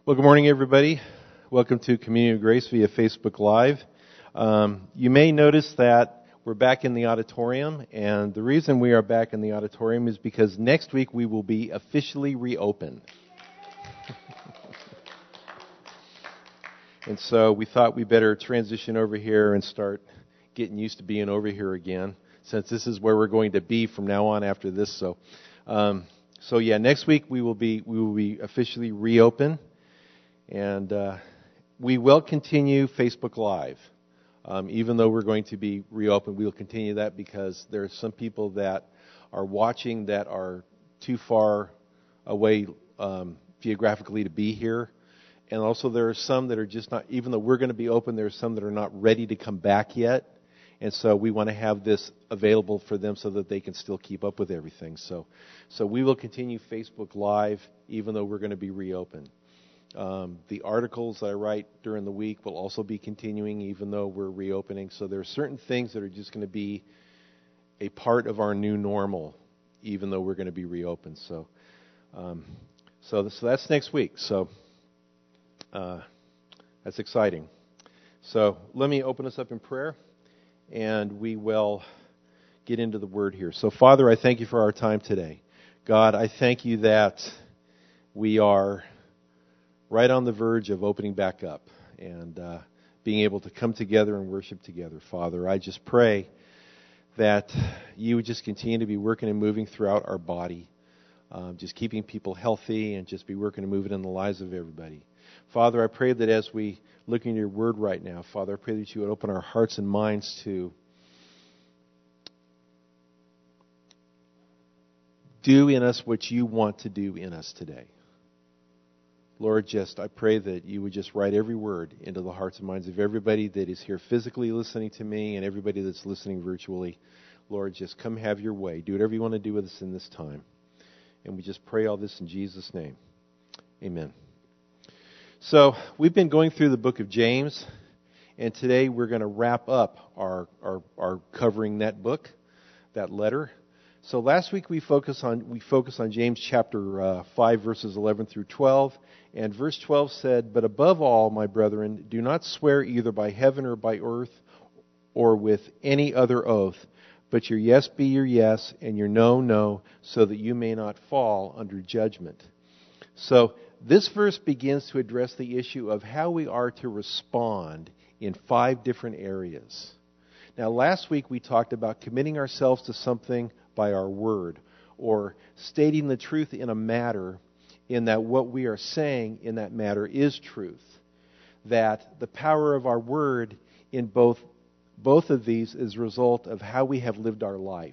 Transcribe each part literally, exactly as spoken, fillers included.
Well, good morning, everybody. Welcome to Community of Grace via Facebook Live. Um, you may notice that we're back in the auditorium, and the reason we are back in the auditorium is because next week we will be officially reopened. And so we thought we better transition over here and start getting used to being over here again, since this is where we're going to be from now on after this. So, um, so yeah, next week we will be we will be officially reopened. And uh, we will continue Facebook Live. Um, even though we're going to be reopened, we will continue that because there are some people that are watching that are too far away um, geographically to be here. And also there are some that are just not, even though we're going to be open, there are some that are not ready to come back yet. And so we want to have this available for them so that they can still keep up with everything. So, so we will continue Facebook Live even though we're going to be reopened. Um, the articles that I write during the week will also be continuing even though we're reopening. So there are certain things that are just going to be a part of our new normal even though we're going to be reopened. So um, so, so that's next week. So uh, that's exciting. So let me open us up in prayer and we will get into the Word here. So Father, I thank you for our time today. God, I thank you that we are right on the verge of opening back up and uh, being able to come together and worship together. Father, I just pray that you would just continue to be working and moving throughout our body, um, just keeping people healthy and just be working and moving in the lives of everybody. Father, I pray that as we look into your word right now, Father, I pray that you would open our hearts and minds to do in us what you want to do in us today. Lord, just I pray that you would just write every word into the hearts and minds of everybody that is here physically listening to me and everybody that's listening virtually. Lord, just come have your way. Do whatever you want to do with us in this time. And we just pray all this in Jesus' name. Amen. So we've been going through the book of James, and today we're going to wrap up our, our, our covering that book, that letter. So last week we focused on we focused on James chapter uh, five, verses eleven through twelve. And verse twelve said, "But above all, my brethren, do not swear either by heaven or by earth or with any other oath, but your yes be your yes and your no, no, so that you may not fall under judgment." So this verse begins to address the issue of how we are to respond in five different areas. Now last week we talked about committing ourselves to something by our word, or stating the truth in a matter in that what we are saying in that matter is truth. That the power of our word in both both of these is a result of how we have lived our life.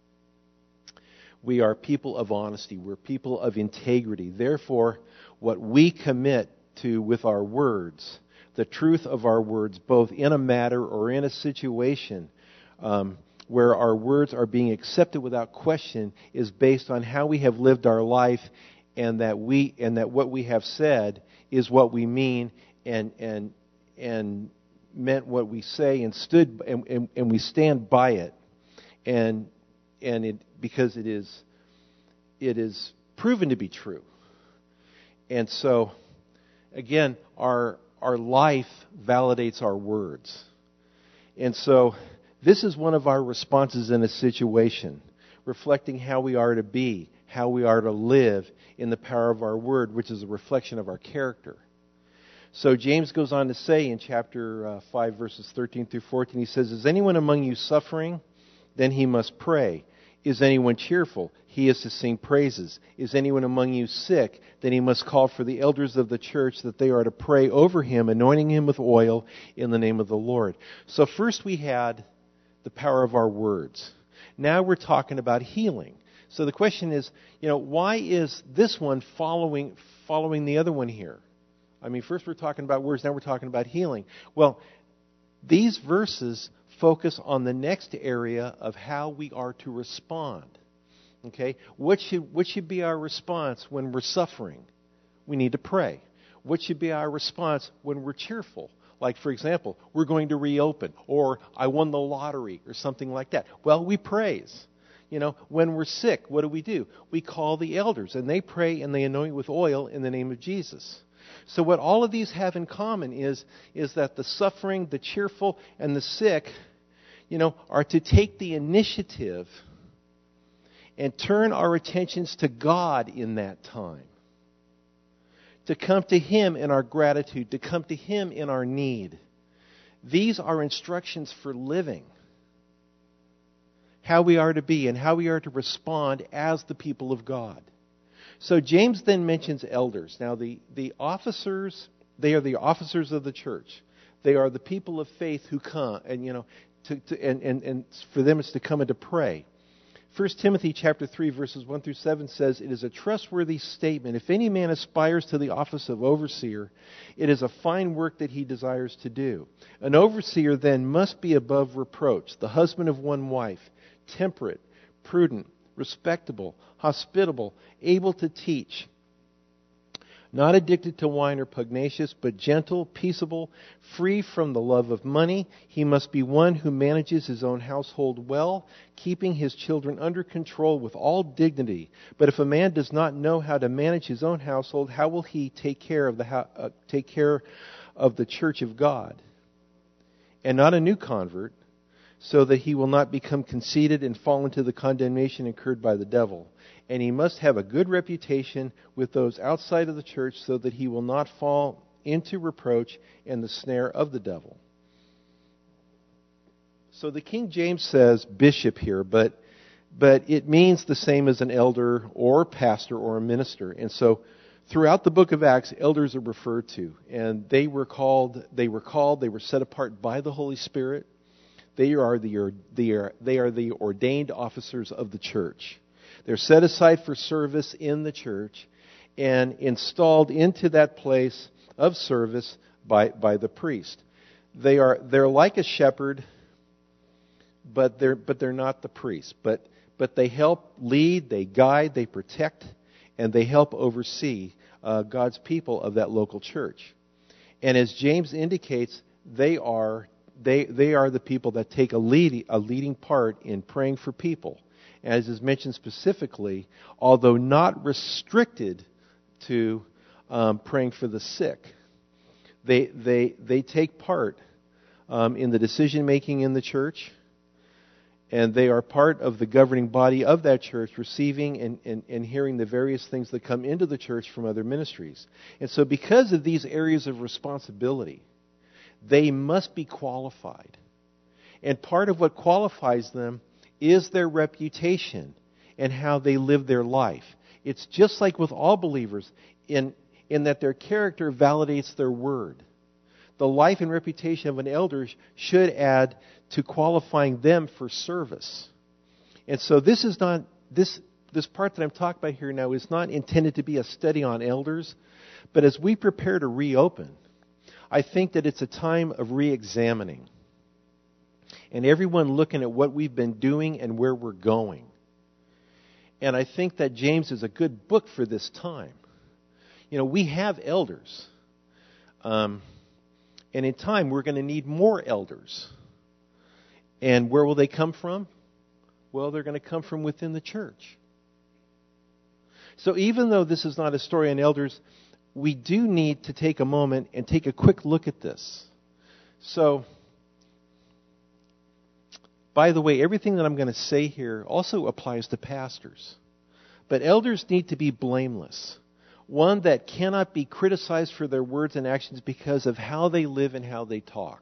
We are people of honesty. We're people of integrity. Therefore, what we commit to with our words, the truth of our words, both in a matter or in a situation, um, where our words are being accepted without question, is based on how we have lived our life, and that we and that what we have said is what we mean, and and and meant what we say, and stood and, and, and we stand by it, and and it because it is it is proven to be true. And so, again, our our life validates our words, and so. This is one of our responses in a situation, reflecting how we are to be, how we are to live in the power of our word, which is a reflection of our character. So James goes on to say in chapter uh, five, verses thirteen through fourteen, he says, "Is anyone among you suffering? Then he must pray. Is anyone cheerful? He is to sing praises. Is anyone among you sick? Then he must call for the elders of the church, that they are to pray over him, anointing him with oil in the name of the Lord." So first we had the power of our words. Now we're talking about healing. So the question is, you know, why is this one following following the other one here? I mean, first we're talking about words, now we're talking about healing. Well, these verses focus on the next area of how we are to respond. Okay? What should what should be our response when we're suffering? We need to pray. What should be our response when we're cheerful? Like, for example, we're going to reopen, or I won the lottery, or something like that. Well, we praise. You know, when we're sick, what do we do? We call the elders, and they pray and they anoint with oil in the name of Jesus. So what all of these have in common is, is that the suffering, the cheerful, and the sick, you know, are to take the initiative and turn our attentions to God in that time. To come to Him in our gratitude, to come to Him in our need. These are instructions for living. How we are to be and how we are to respond as the people of God. So James then mentions elders. Now the, the officers, they are the officers of the church. They are the people of faith who come, and you know, to, to and, and, and for them it's to come and to pray. First Timothy chapter three verses one through seven says, "It is a trustworthy statement. If any man aspires to the office of overseer, it is a fine work that he desires to do. An overseer then must be above reproach, the husband of one wife, temperate, prudent, respectable, hospitable, able to teach, not addicted to wine or pugnacious, but gentle, peaceable, free from the love of money. He must be one who manages his own household well, keeping his children under control with all dignity. But if a man does not know how to manage his own household, how will he take care of the ho- uh, take care of the church of God? And not a new convert, so that he will not become conceited and fall into the condemnation incurred by the devil. And he must have a good reputation with those outside of the church, so that he will not fall into reproach and the snare of the devil." So the King James says bishop here, but but it means the same as an elder or pastor or a minister. And so throughout the book of Acts, elders are referred to, and they were called, they were called, they were set apart by the Holy Spirit. They are the, they are, they are the ordained officers of the church. They're set aside for service in the church and installed into that place of service by, by the priest. They are they're like a shepherd, but they're but they're not the priest. But but they help lead, they guide, they protect, and they help oversee uh, God's people of that local church. And as James indicates, they are They they are the people that take a lead, a leading part in praying for people. As is mentioned specifically, although not restricted to um, praying for the sick, they they they take part um, in the decision making in the church, and they are part of the governing body of that church, receiving and, and, and hearing the various things that come into the church from other ministries. And so, because of these areas of responsibility, they must be qualified. And part of what qualifies them is their reputation and how they live their life. It's just like with all believers in, in that their character validates their word. The life and reputation of an elder should add to qualifying them for service. And so this is not, this, this part that I'm talking about here now is not intended to be a study on elders, but as we prepare to reopen, I think that it's a time of re-examining. And everyone looking at what we've been doing and where we're going. And I think that James is a good book for this time. You know, we have elders. Um, and in time, we're going to need more elders. And where will they come from? Well, they're going to come from within the church. So even though this is not a story on elders, we do need to take a moment and take a quick look at this. So, by the way, everything that I'm going to say here also applies to pastors. But elders need to be blameless. One that cannot be criticized for their words and actions because of how they live and how they talk.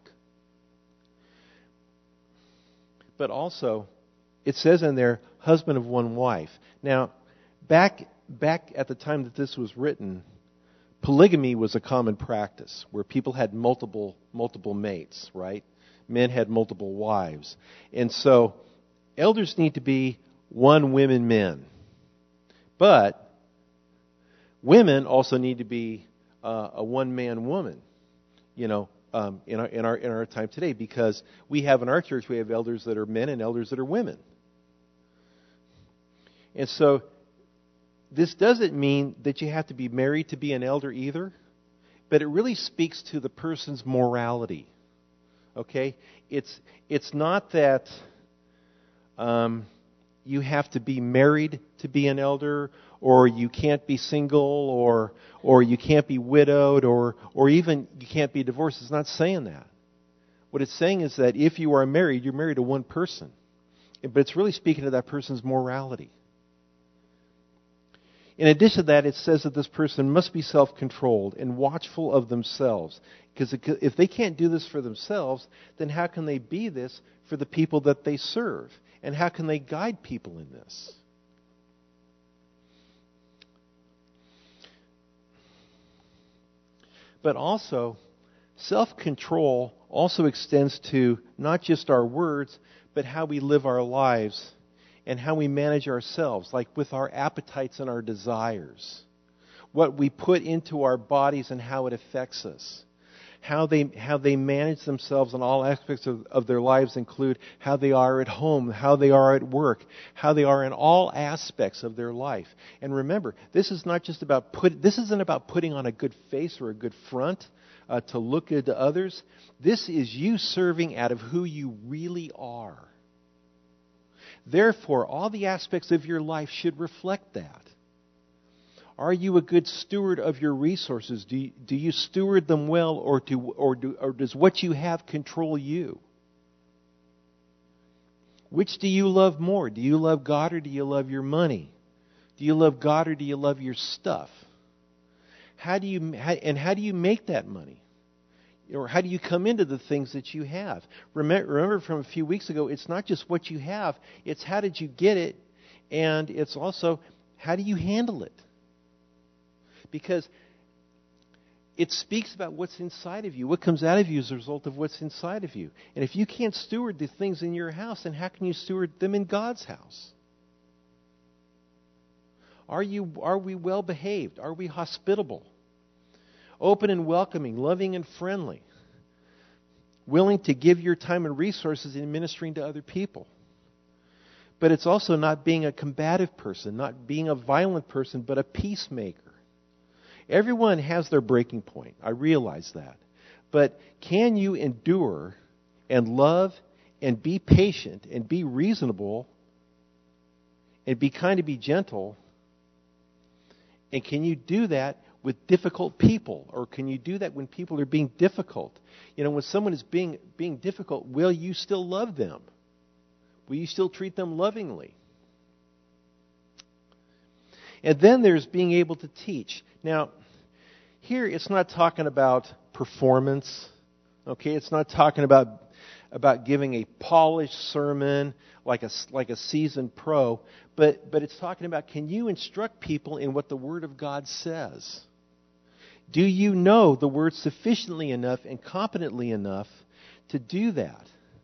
But also, it says in there, husband of one wife. Now, back back at the time that this was written, polygamy was a common practice where people had multiple multiple mates, right? Men had multiple wives. And so elders need to be one women men. But women also need to be uh, a one man woman, you know, um, in our in our in our time today, because we have in our church we have elders that are men and elders that are women. And so this doesn't mean that you have to be married to be an elder either, but it really speaks to the person's morality. Okay? It's it's not that um, you have to be married to be an elder, or you can't be single, or or you can't be widowed, or or even you can't be divorced. It's not saying that. What it's saying is that if you are married, you're married to one person. But it's really speaking to that person's morality. In addition to that, it says that this person must be self-controlled and watchful of themselves. Because if they can't do this for themselves, then how can they be this for the people that they serve? And how can they guide people in this? But also, self-control also extends to not just our words, but how we live our lives and how we manage ourselves, like with our appetites and our desires. What we put into our bodies and how it affects us. How they, how they manage themselves in all aspects of, of their lives include how they are at home, how they are at work, how they are in all aspects of their life. And remember, this is not just about put, this isn't about putting on a good face or a good front uh, to look good to others. This is you serving out of who you really are. Therefore, all the aspects of your life should reflect that. Are you a good steward of your resources? Do you, do you steward them well, or, do, or, do, or does what you have control you? Which do you love more? Do you love God, or do you love your money? Do you love God, or do you love your stuff? How do you, how, and how do you make that money? Or how do you come into the things that you have? Remember, remember from a few weeks ago, it's not just what you have, it's how did you get it, and it's also how do you handle it? Because it speaks about what's inside of you. What comes out of you is a result of what's inside of you. And if you can't steward the things in your house, then how can you steward them in God's house? Are you, are we well behaved? Are we hospitable? Open and welcoming, loving and friendly, willing to give your time and resources in ministering to other people. But it's also not being a combative person, not being a violent person, but a peacemaker. Everyone has their breaking point. I realize that. But can you endure and love and be patient and be reasonable and be kind and be gentle? And can you do that with difficult people? Or can you do that when people are being difficult? You know, when someone is being being difficult, will you still love them? Will you still treat them lovingly? And then there's being able to teach. Now, here it's not talking about performance. Okay, it's not talking about about giving a polished sermon like a like a seasoned pro, but but it's talking about, can you instruct people in what the Word of God says? Do you know the Word sufficiently enough and competently enough to do that?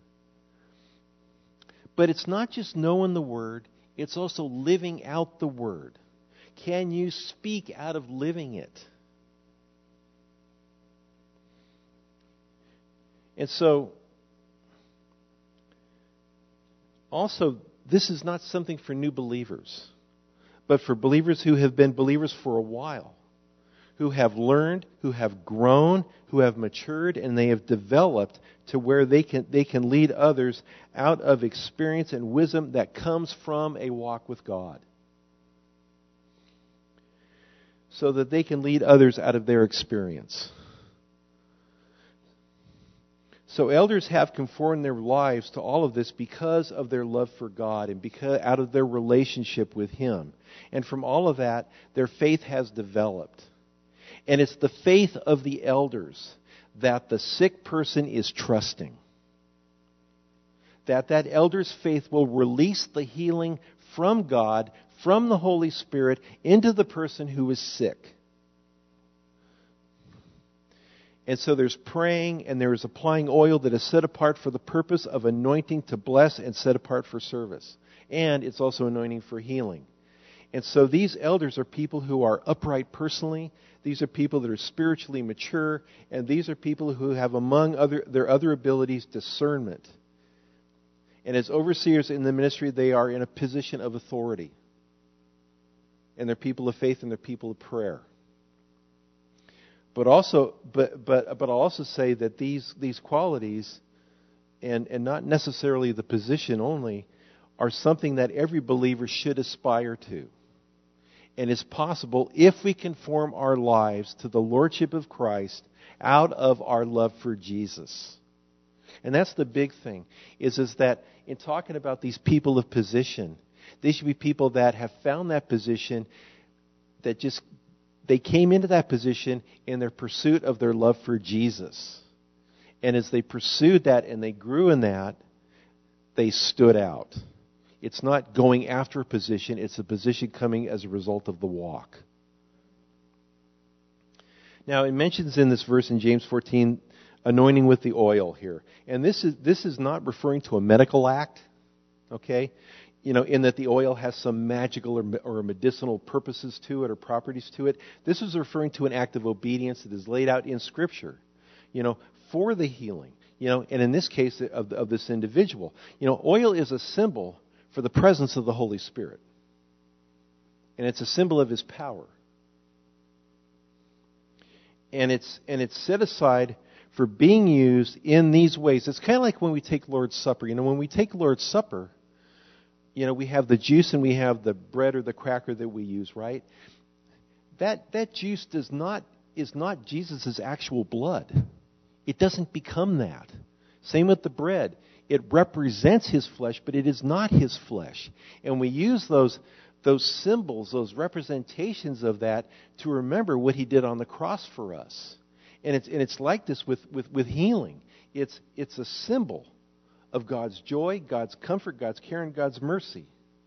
But it's not just knowing the Word, it's also living out the Word. Can you speak out of living it? And so, also, this is not something for new believers, but for believers who have been believers for a while, who have learned, who have grown, who have matured, and they have developed to where they can they can lead others out of experience and wisdom that comes from a walk with God, so that they can lead others out of their experience. So elders have conformed their lives to all of this because of their love for God and because out of their relationship with Him. And from all of that, their faith has developed. And it's the faith of the elders that the sick person is trusting. That that elder's faith will release the healing from God, from the Holy Spirit, into the person who is sick. And so there's praying and there is applying oil that is set apart for the purpose of anointing to bless and set apart for service. And it's also anointing for healing. And so these elders are people who are upright personally. These are people that are spiritually mature. And these are people who have, among other their other abilities, discernment. And as overseers in the ministry, they are in a position of authority. And they're people of faith and they're people of prayer. But also, but but but I'll also say that these these qualities, and and not necessarily the position only, are something that every believer should aspire to. And it's possible if we conform our lives to the Lordship of Christ out of our love for Jesus. And that's the big thing, is, is that in talking about these people of position, they should be people that have found that position, that just, they came into that position in their pursuit of their love for Jesus. And as they pursued that and they grew in that, they stood out. It's not going after a position, it's a position coming as a result of the walk. Now, it mentions in this verse in James fourteen, anointing with the oil here. And this is this is not referring to a medical act, okay? You know, in that the oil has some magical or, or medicinal purposes to it or properties to it. This is referring to an act of obedience that is laid out in Scripture, you know, for the healing. You know, and in this case of, of this individual. You know, oil is a symbol for the presence of the Holy Spirit. And it's a symbol of His power. And it's and it's set aside for being used in these ways. It's kind of like when we take Lord's Supper. You know, when we take Lord's Supper, you know, we have the juice and we have the bread or the cracker that we use, right? That that juice does not is not Jesus' actual blood. It doesn't become that. Same with the bread. It represents His flesh, but it is not His flesh. And we use those those symbols, those representations of that to remember what He did on the cross for us. And it's and it's like this with, with, with healing. It's it's a symbol of God's joy, God's comfort, God's care, and God's mercy.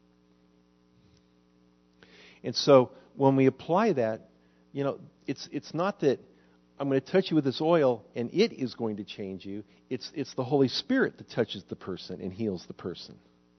And so when we apply that, you know, it's it's not that I'm going to touch you with this oil and it is going to change you. It's it's the Holy Spirit that touches the person and heals the person.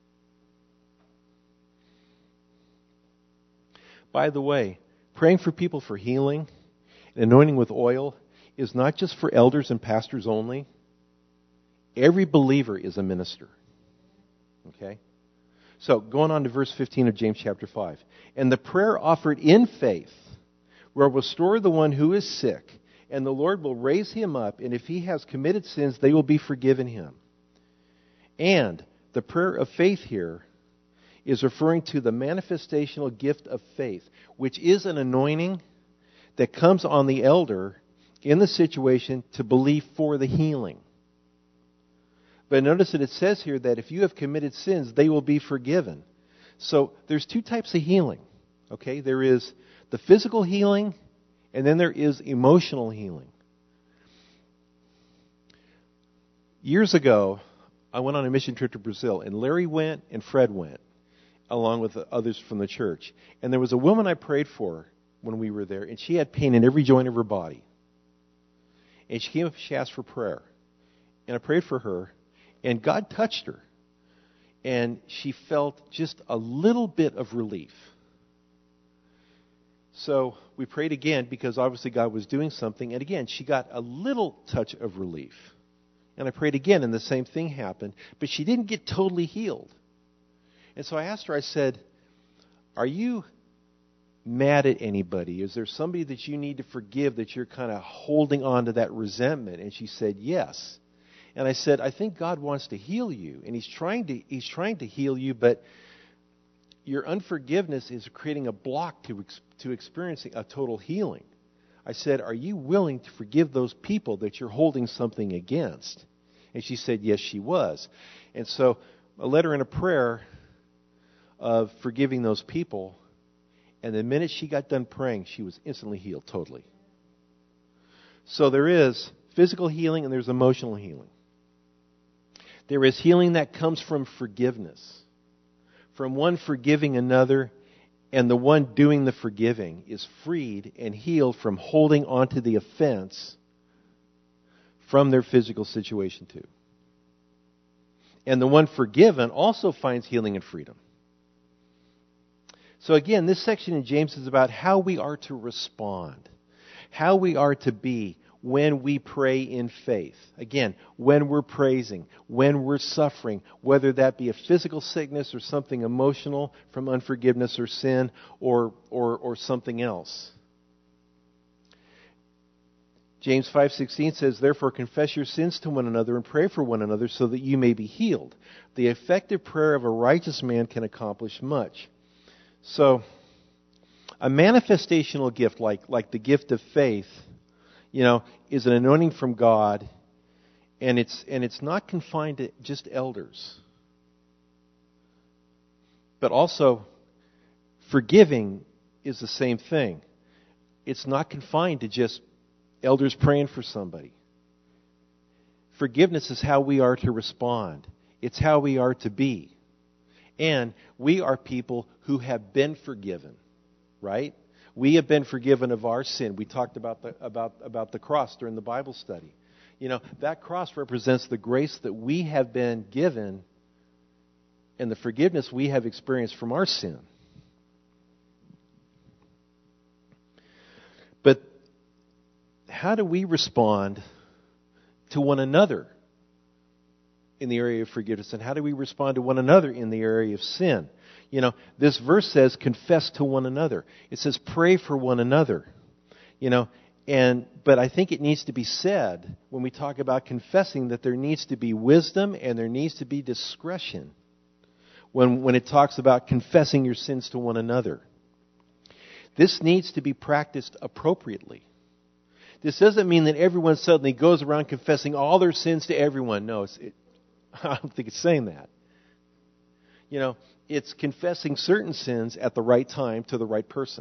By the way, praying for people for healing and anointing with oil is not just for elders and pastors only. Every believer is a minister. Okay? So, going on to verse fifteen of James chapter five. And the prayer offered in faith will restore the one who is sick, and the Lord will raise him up, and if he has committed sins, they will be forgiven him. And the prayer of faith here is referring to the manifestational gift of faith, which is an anointing that comes on the elder in the situation to believe for the healing. But notice that it says here that if you have committed sins, they will be forgiven. So there's two types of healing. Okay? There is the physical healing, and then there is emotional healing. Years ago, I went on a mission trip to Brazil, and Larry went and Fred went, along with others from the church. And there was a woman I prayed for when we were there, and she had pain in every joint of her body. And she came up and she asked for prayer. And I prayed for her, and God touched her. And she felt just a little bit of relief. So we prayed again because obviously God was doing something. And again, she got a little touch of relief. And I prayed again, and the same thing happened. But she didn't get totally healed. And so I asked her, I said, are you mad at anybody? Is there somebody that you need to forgive that you're kind of holding on to that resentment? And she said, yes. And I said, I think God wants to heal you. And He's trying to He's trying to heal you, but your unforgiveness is creating a block to, to experiencing a total healing. I said, are you willing to forgive those people that you're holding something against? And she said, yes, she was. And so I led her in a prayer of forgiving those people. And the minute she got done praying, she was instantly healed totally. So there is physical healing and there's emotional healing. There is healing that comes from forgiveness. From one forgiving another, and the one doing the forgiving is freed and healed from holding on to the offense from their physical situation too. And the one forgiven also finds healing and freedom. So again, this section in James is about how we are to respond, how we are to be when we pray in faith. Again, when we're praising, when we're suffering, whether that be a physical sickness or something emotional from unforgiveness or sin or, or, or something else. James five sixteen says, "Therefore confess your sins to one another and pray for one another so that you may be healed. The effective prayer of a righteous man can accomplish much." So, a manifestational gift like, like the gift of faith, you know, is an anointing from God, and it's and it's not confined to just elders. But also, forgiving is the same thing. It's not confined to just elders praying for somebody. Forgiveness is how we are to respond. It's how we are to be. And we are people who have been forgiven, right? We have been forgiven of our sin. We talked about the about about the cross during the Bible study. You know, that cross represents the grace that we have been given and the forgiveness we have experienced from our sin. But how do we respond to one another in the area of forgiveness? And how do we respond to one another in the area of sin? You know, this verse says, confess to one another. It says, pray for one another. You know, and but I think it needs to be said when we talk about confessing that there needs to be wisdom and there needs to be discretion when, when it talks about confessing your sins to one another. This needs to be practiced appropriately. This doesn't mean that everyone suddenly goes around confessing all their sins to everyone. No, it's, it, I don't think it's saying that. You know, it's confessing certain sins at the right time to the right person.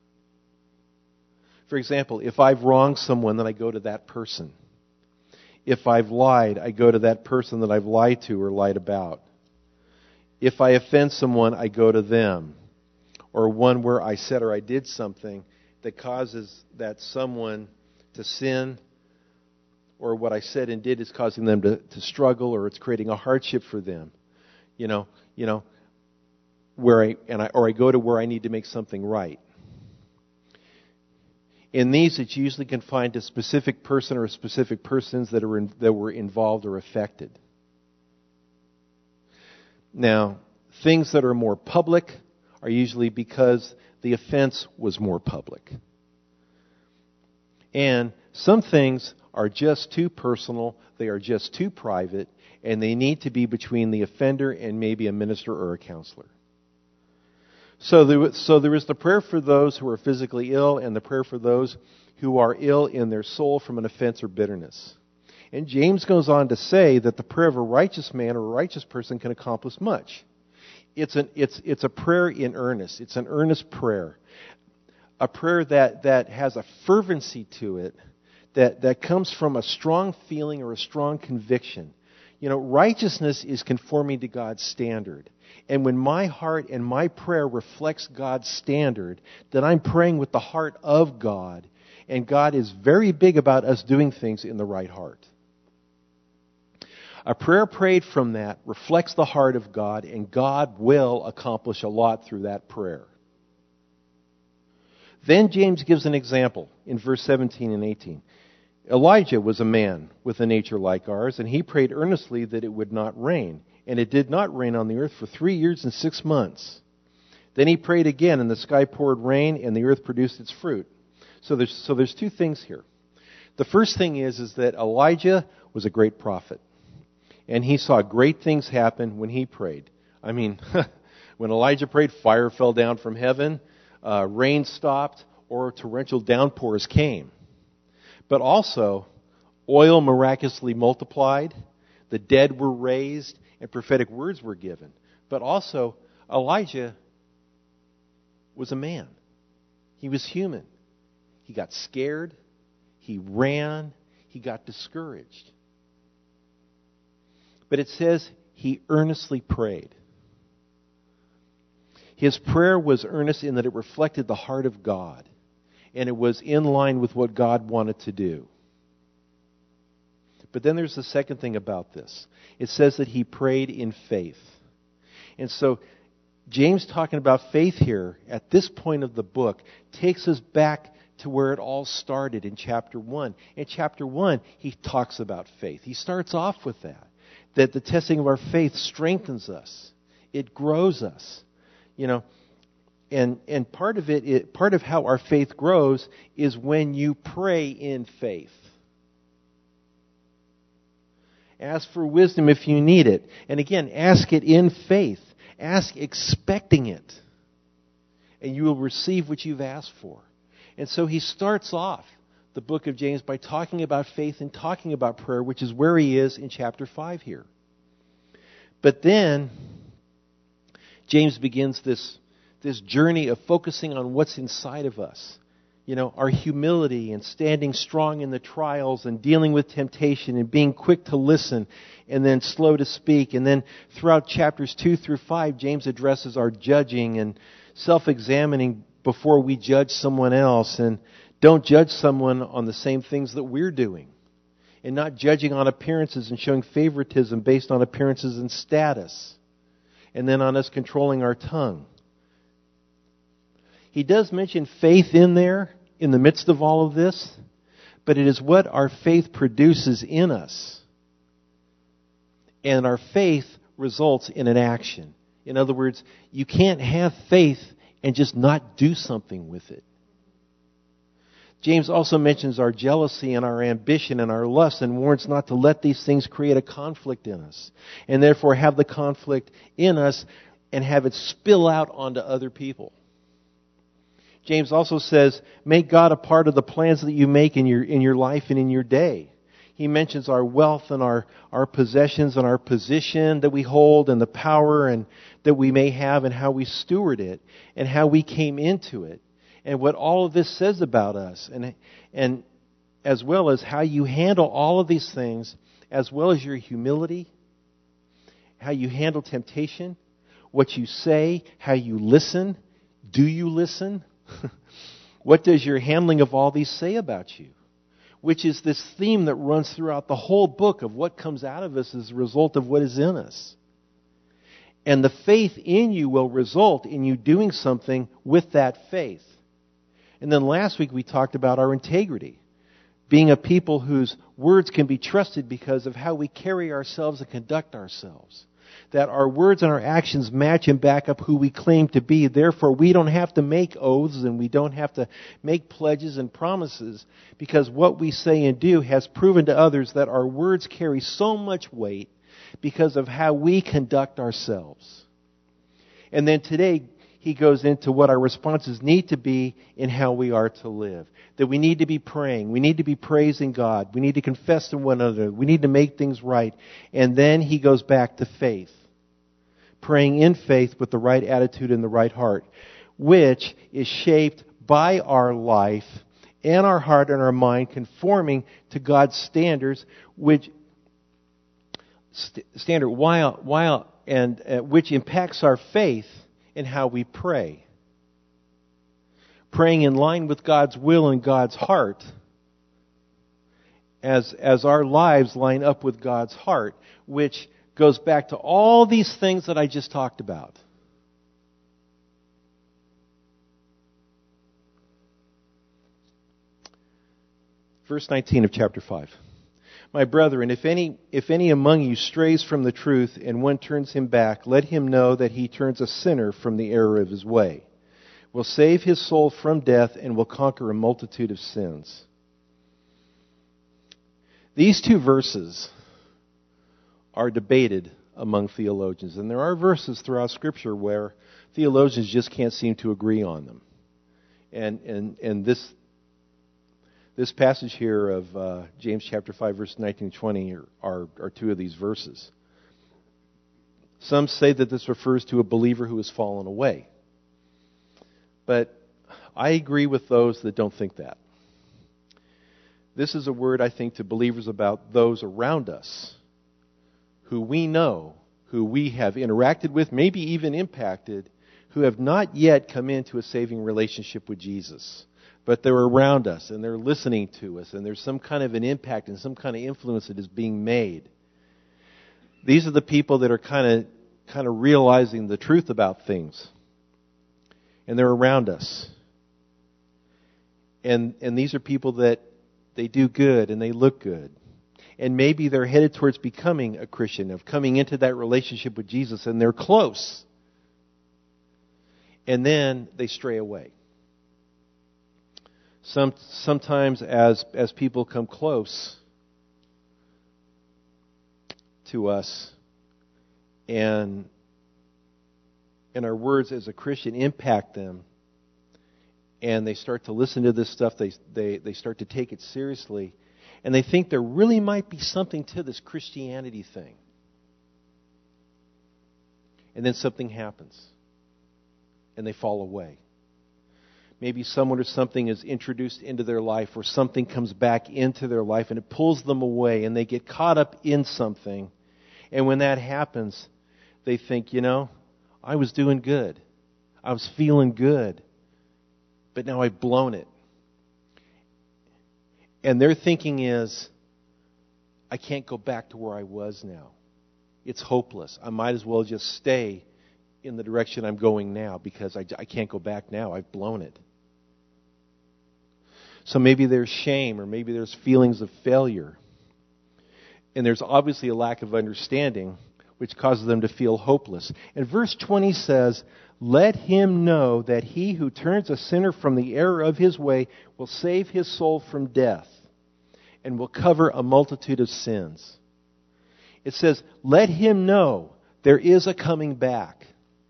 For example, if I've wronged someone, then I go to that person. If I've lied, I go to that person that I've lied to or lied about. If I offend someone, I go to them. Or one where I said or I did something that causes that someone to sin, or what I said and did is causing them to, to struggle, or it's creating a hardship for them. You know, you know, where I and I or I go to where I need to make something right. In these, it's usually confined to a specific person or specific persons that are in, that were involved or affected. Now, things that are more public are usually because the offense was more public. And some things are just too personal, they are just too private, and they need to be between the offender and maybe a minister or a counselor. So there, so there is the prayer for those who are physically ill and the prayer for those who are ill in their soul from an offense or bitterness. And James goes on to say that the prayer of a righteous man or a righteous person can accomplish much. It's an it's it's a prayer in earnest. It's an earnest prayer. A prayer that, that has a fervency to it that, that comes from a strong feeling or a strong conviction. You know, righteousness is conforming to God's standard. And when my heart and my prayer reflects God's standard, then I'm praying with the heart of God. And God is very big about us doing things in the right heart. A prayer prayed from that reflects the heart of God, and God will accomplish a lot through that prayer. Then James gives an example in verse seventeen and eighteen. Elijah was a man with a nature like ours, and he prayed earnestly that it would not rain. And it did not rain on the earth for three years and six months. Then he prayed again, and the sky poured rain, and the earth produced its fruit. So there's, so there's two things here. The first thing is, is that Elijah was a great prophet. And he saw great things happen when he prayed. I mean, when Elijah prayed, fire fell down from heaven, uh, rain stopped, or torrential downpours came. But also, oil miraculously multiplied, the dead were raised, and prophetic words were given. But also, Elijah was a man. He was human. He got scared. He ran. He got discouraged. But it says he earnestly prayed. His prayer was earnest in that it reflected the heart of God. And it was in line with what God wanted to do. But then there's the second thing about this. It says that he prayed in faith. And so James, talking about faith here at this point of the book, takes us back to where it all started in chapter one. In chapter one, he talks about faith. He starts off with that. That the testing of our faith strengthens us. It grows us. You know, And and part of it, it, part of how our faith grows is when you pray in faith. Ask for wisdom if you need it. And again, ask it in faith. Ask expecting it. And you will receive what you've asked for. And so he starts off the book of James by talking about faith and talking about prayer, which is where he is in chapter five here. But then James begins this this journey of focusing on what's inside of us. You know, our humility and standing strong in the trials and dealing with temptation and being quick to listen and then slow to speak. And then throughout chapters two through five, James addresses our judging and self-examining before we judge someone else. And don't judge someone on the same things that we're doing. And not judging on appearances and showing favoritism based on appearances and status. And then on us controlling our tongue. He does mention faith in there in the midst of all of this, but it is what our faith produces in us. And our faith results in an action. In other words, you can't have faith and just not do something with it. James also mentions our jealousy and our ambition and our lust and warns not to let these things create a conflict in us. And therefore have the conflict in us and have it spill out onto other people. James also says, make God a part of the plans that you make in your in your life and in your day. He mentions our wealth and our, our possessions and our position that we hold and the power and that we may have and how we steward it and how we came into it and what all of this says about us and and as well as how you handle all of these things, as well as your humility, how you handle temptation, what you say, how you listen. Do you listen? What does your handling of all these say about you? Which is this theme that runs throughout the whole book of what comes out of us as a result of what is in us. And the faith in you will result in you doing something with that faith. And then last week we talked about our integrity. Being a people whose words can be trusted because of how we carry ourselves and conduct ourselves. That our words and our actions match and back up who we claim to be. Therefore, we don't have to make oaths and we don't have to make pledges and promises because what we say and do has proven to others that our words carry so much weight because of how we conduct ourselves. And then today, he goes into what our responses need to be in how we are to live. That we need to be praying. We need to be praising God. We need to confess to one another. We need to make things right. And then he goes back to faith. Praying in faith with the right attitude and the right heart, which is shaped by our life and our heart and our mind conforming to God's standards, which st- standard while while and uh, which impacts our faith in how we pray. Praying in line with God's will and God's heart, as as our lives line up with God's heart, which goes back to all these things that I just talked about. Verse nineteen of chapter five. My brethren, if any if any among you strays from the truth and one turns him back, let him know that he turns a sinner from the error of his way, will save his soul from death and will conquer a multitude of sins. These two verses are debated among theologians. And there are verses throughout Scripture where theologians just can't seem to agree on them. And and and this this passage here of uh, James chapter five, verse nineteen and twenty are, are, are two of these verses. Some say that this refers to a believer who has fallen away. But I agree with those that don't think that. This is a word, I think, to believers about those around us who we know, who we have interacted with, maybe even impacted, who have not yet come into a saving relationship with Jesus. But they're around us, and they're listening to us, and there's some kind of an impact and some kind of influence that is being made. These are the people that are kind of kind of realizing the truth about things. And they're around us. And and these are people that they do good and they look good. And maybe they're headed towards becoming a Christian, of coming into that relationship with Jesus, and they're close. and then they stray away. Some, sometimes as, as people come close to us and, and our words as a Christian impact them, and they start to listen to this stuff, they, they, they start to take it seriously, and they think there really might be something to this Christianity thing. And then something happens, and they fall away. Maybe someone or something is introduced into their life, or something comes back into their life, and it pulls them away, and they get caught up in something. And when that happens, they think, you know, I was doing good. I was feeling good. But now I've blown it. And their thinking is, I can't go back to where I was now. It's hopeless. I might as well just stay in the direction I'm going now because I, I can't go back now. I've blown it. So maybe there's shame, or maybe there's feelings of failure. And there's obviously a lack of understanding, which causes them to feel hopeless. And verse twenty says, let him know that he who turns a sinner from the error of his way will save his soul from death and will cover a multitude of sins. It says, let him know there is a coming back.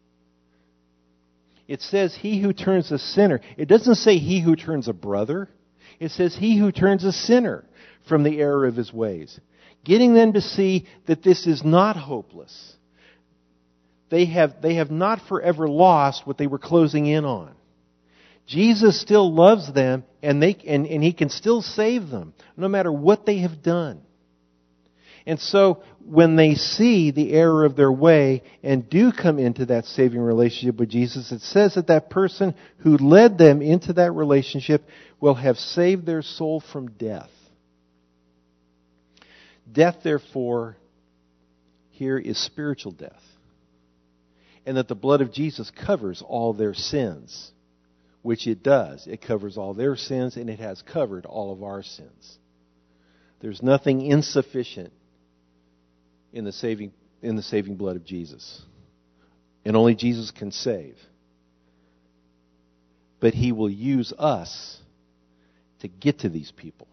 It says he who turns a sinner. It doesn't say he who turns a brother. It says he who turns a sinner from the error of his ways. Getting them to see that this is not hopeless. They have, they have not forever lost what they were closing in on. Jesus still loves them, and, they, and, and He can still save them, no matter what they have done. And so, when they see the error of their way and do come into that saving relationship with Jesus, it says that that person who led them into that relationship will have saved their soul from death. Death, therefore, here is spiritual death. And that the blood of Jesus covers all their sins, which it does. It covers all their sins, and it has covered all of our sins. There's nothing insufficient in the saving, in the saving blood of Jesus. And only Jesus can save. But He will use us to get to these people.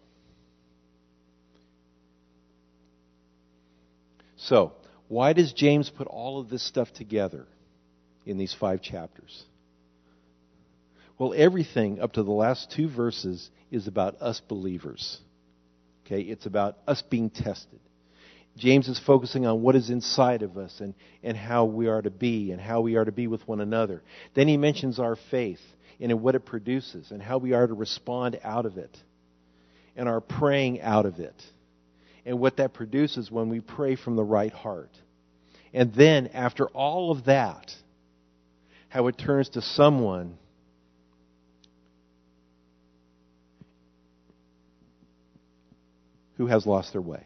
So, why does James put all of this stuff together in these five chapters? Well, everything up to the last two verses is about us believers. Okay, it's about us being tested. James is focusing on what is inside of us and, and how we are to be and how we are to be with one another. Then he mentions our faith and what it produces and how we are to respond out of it and our praying out of it and what that produces when we pray from the right heart. And then, after all of that, how it turns to someone who has lost their way.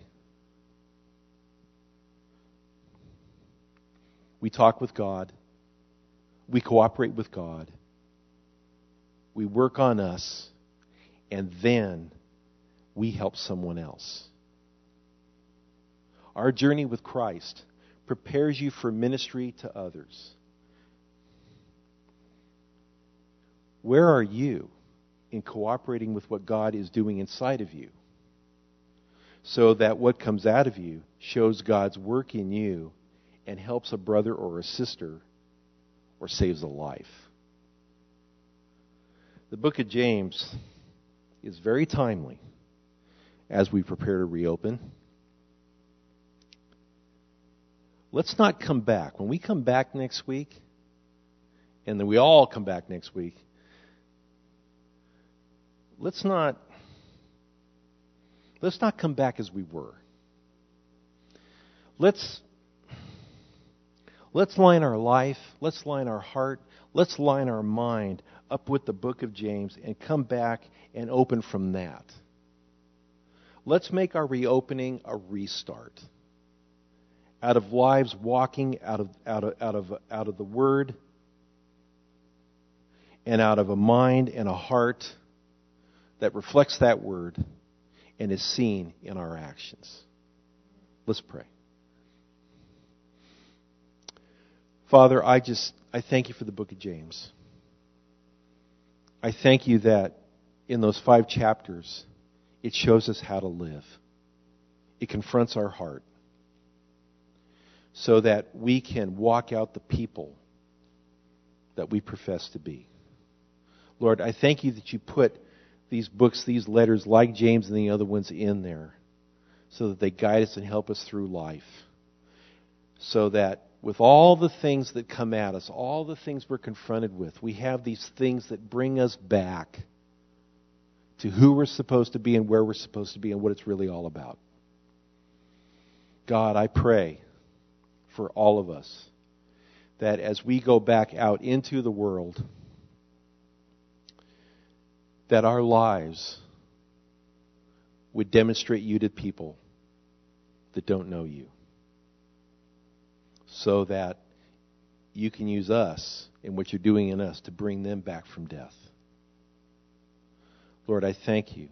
We talk with God. We cooperate with God. We work on us. And then we help someone else. Our journey with Christ prepares you for ministry to others. Where are you in cooperating with what God is doing inside of you? So that what comes out of you shows God's work in you and helps a brother or a sister or saves a life. The book of James is very timely as we prepare to reopen. Let's not come back. When we come back next week, and then we all come back next week, let's not let's not come back as we were. Let's let's line our life, let's line our heart, let's line our mind up with the book of James and come back and open from that. Let's make our reopening a restart. Out of lives walking out of out of out of out of the Word, and out of a mind and a heart that reflects that Word and is seen in our actions. Let's pray. Father, I just I thank you for the book of James. I thank you that in those five chapters, it shows us how to live. It confronts our heart so that we can walk out the people that we profess to be. Lord, I thank you that you put these books, these letters, like James and the other ones, in there so that they guide us and help us through life. So that with all the things that come at us, all the things we're confronted with, we have these things that bring us back to who we're supposed to be and where we're supposed to be and what it's really all about. God, I pray for all of us that as we go back out into the world, that our lives would demonstrate you to people that don't know you, so that you can use us and what you're doing in us to bring them back from death. Lord, I thank you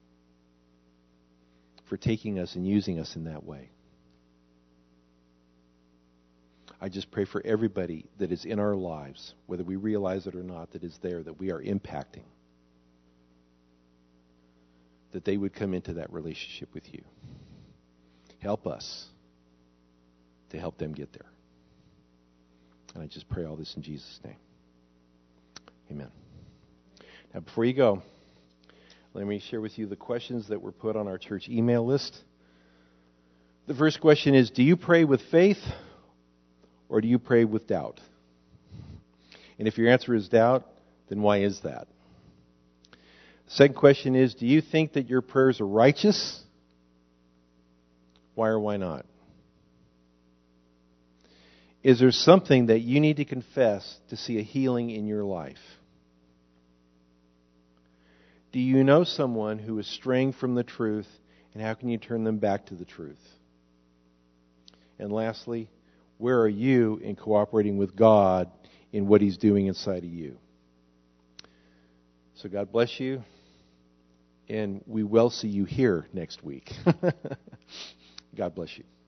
for taking us and using us in that way. I just pray for everybody that is in our lives, whether we realize it or not, that is there, that we are impacting, that they would come into that relationship with you. Help us to help them get there. And I just pray all this in Jesus' name. Amen. Now, before you go, let me share with you the questions that were put on our church email list. The first question is, do you pray with faith or do you pray with doubt? And if your answer is doubt, then why is that? The second question is, do you think that your prayers are righteous? Why or why not? Is there something that you need to confess to see a healing in your life? Do you know someone who is straying from the truth, and how can you turn them back to the truth? And lastly, where are you in cooperating with God in what He's doing inside of you? So God bless you, and we will see you here next week. God bless you.